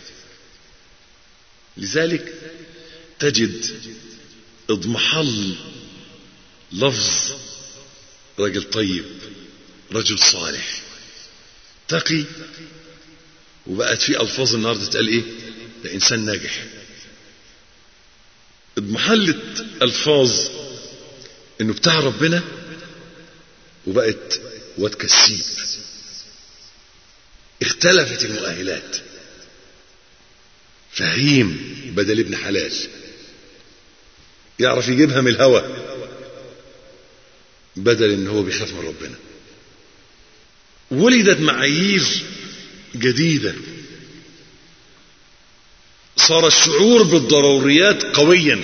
[SPEAKER 2] لذلك تجد اضمحل لفظ رجل طيب، رجل صالح، تقي، وبقت في ألفاظ النهارده تقال ايه؟ ده انسان ناجح. اضمحلت ألفاظ انه بتاع ربنا، وبقت واد كسيب. اختلفت المؤهلات، فهيم بدل ابن حلال، يعرف يجيبها من الهوى بدل ان هو بيخاف من ربنا. ولدت معايير جديدة، صار الشعور بالضروريات قويا،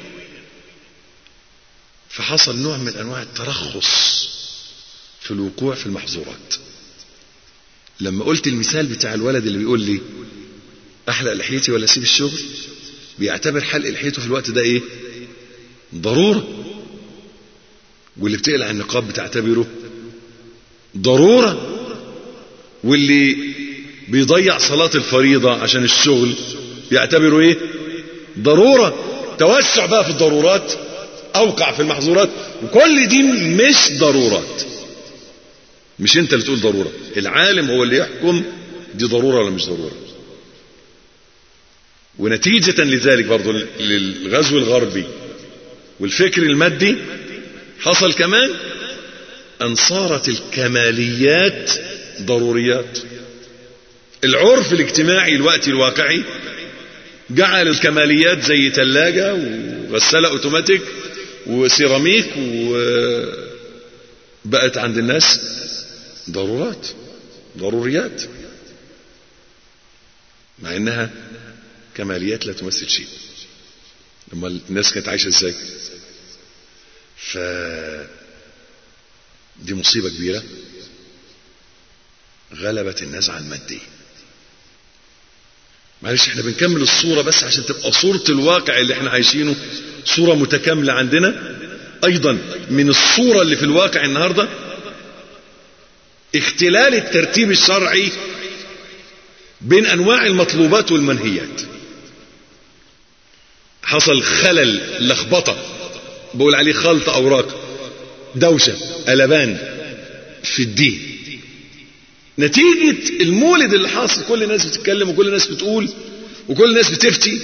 [SPEAKER 2] فحصل نوع من انواع الترخص في الوقوع في المحظورات. لما قلت المثال بتاع الولد اللي بيقول لي احلق لحيتي ولا اسيب الشغل، بيعتبر حلق لحيته في الوقت ده ايه؟ ضرورة. واللي بتقلع النقاب بتعتبره ضرورة. واللي بيضيع صلاة الفريضة عشان الشغل يعتبره ايه؟ ضرورة. توسع بقى في الضرورات اوقع في المحظورات، وكل دي مش ضرورات. مش انت اللي تقول ضرورة، العالم هو اللي يحكم دي ضرورة ولا مش ضرورة. ونتيجة لذلك برضو للغزو الغربي والفكر المادي حصل كمان أن صارت الكماليات ضروريات. العرف الاجتماعي الوقت الواقعي جعل الكماليات زي تلاجة وغسالة اوتوماتيك وسيراميك، وبقت عند الناس ضروريات، مع انها كماليات لا تمثل شيء. لما الناس كانت عايشة ازاي؟ دي مصيبة كبيرة غلبت النزعة المادية. معلش احنا بنكمل الصورة بس عشان تبقى صورة الواقع اللي احنا عايشينه صورة متكاملة عندنا. ايضا من الصورة اللي في الواقع النهاردة اختلال الترتيب الشرعي بين انواع المطلوبات والمنهيات. حصل خلل، لخبطة، بقول عليه خلط اوراق، دوشة، قلبان في الدين نتيجة المولد اللي حاصل. كل الناس بتتكلم وكل الناس بتقول وكل الناس بتفتي.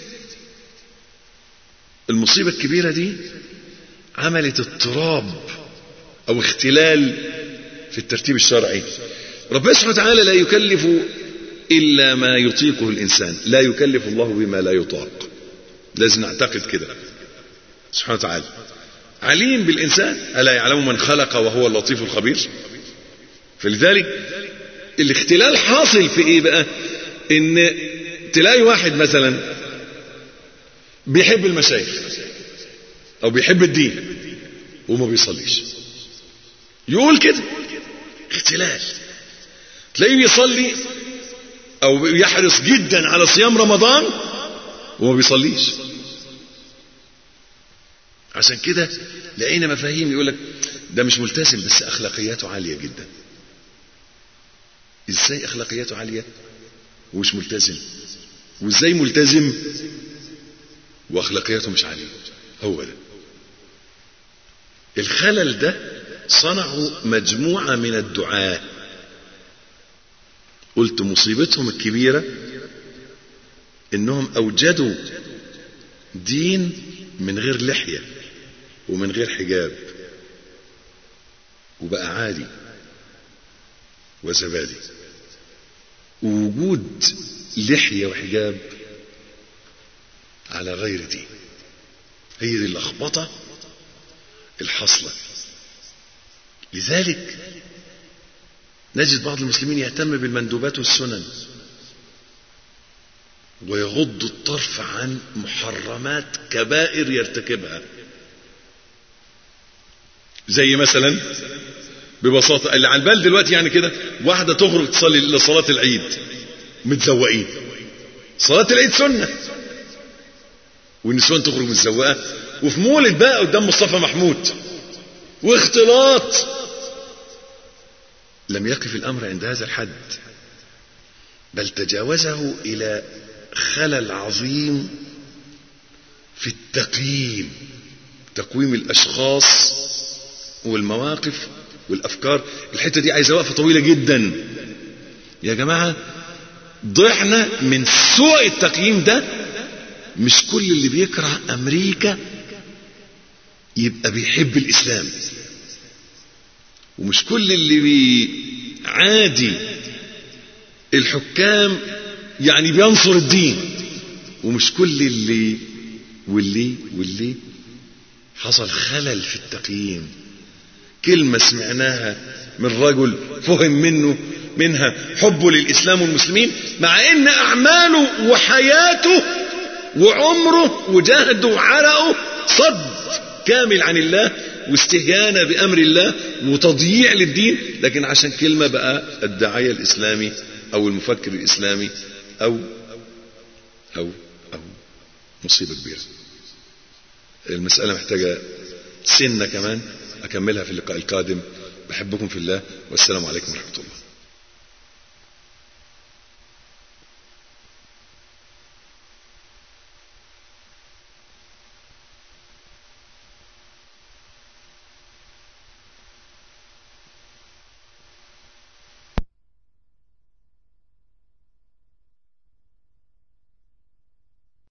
[SPEAKER 2] المصيبة الكبيرة دي عملت اضطراب او اختلال في الترتيب الشرعي. ربنا سبحانه وتعالى لا يكلف الا ما يطيقه الانسان، لا يكلف الله بما لا يطاق. لازم نعتقد كده. سبحانه وتعالى عليم بالانسان، الا يعلم من خلق وهو اللطيف الخبير. فلذلك الاختلال حاصل في ايه بقى؟ ان تلاقي واحد مثلا بيحب المشايخ او بيحب الدين وما بيصليش، يقول كده اختلال. تلاقيه بيصلي او يحرص جدا على صيام رمضان وما بيصليش. عشان كده لقينا مفاهيم يقولك ده مش ملتزم بس اخلاقياته عالية جدا. ازاي اخلاقياته عالية ومش ملتزم؟ وازاي ملتزم واخلاقياته مش عالية؟ هو ده الخلل. ده صنعوا مجموعة من الدعاة. قلت مصيبتهم الكبيرة انهم اوجدوا دين من غير لحية ومن غير حجاب، وبقى عادي وزبادي. ووجود لحية وحجاب على غير دين، هي دي اللخبطة الحاصلة. لذلك نجد بعض المسلمين يهتم بالمندوبات والسنن ويغض الطرف عن محرمات كبائر يرتكبها. زي مثلا ببساطة اللي على البال دلوقتي يعني كده، واحدة تخرج تصلي لصلاة العيد متزوقين. صلاة العيد سنة، والنسوان تخرج متزوقة وفي مولد بقى قدام مصطفى محمود واختلاط. لم يقف الأمر عند هذا الحد، بل تجاوزه إلى خلل عظيم في التقييم، تقويم الأشخاص والمواقف والأفكار. الحتة دي عايزة وقفة طويلة جدا يا جماعة. ضعنا من سوء التقييم ده. مش كل اللي بيكره أمريكا يبقى بيحب الإسلام، ومش كل اللي بيعادي الحكام يعني بينصر الدين، ومش كل اللي واللي حصل خلل في التقييم. كلمة سمعناها من رجل فهم منها حبه للإسلام والمسلمين، مع ان اعماله وحياته وعمره وجهده وعرقه صد كامل عن الله واستهانة بأمر الله وتضييع للدين، لكن عشان كلمة بقى الداعية الإسلامي أو المفكر الإسلامي أو مصيبة كبيرة. المسألة محتاجة سنة كمان أكملها في اللقاء القادم. بحبكم في الله، والسلام عليكم ورحمة الله.